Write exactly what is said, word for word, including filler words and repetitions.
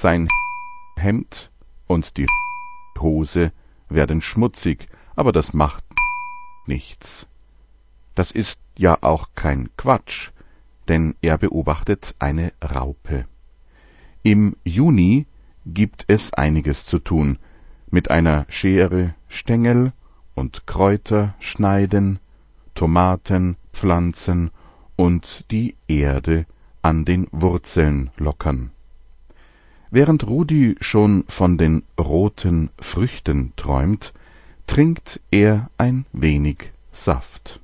Sein Hemd und die Hose werden schmutzig, aber das macht nichts. Das ist ja auch kein Quatsch, denn er beobachtet eine Raupe. Im Juni gibt es einiges zu tun, mit einer Schere Stängel und Kräuter schneiden, Tomaten pflanzen und die Erde an den Wurzeln lockern. Während Rudi schon von den roten Früchten träumt, trinkt er ein wenig Saft.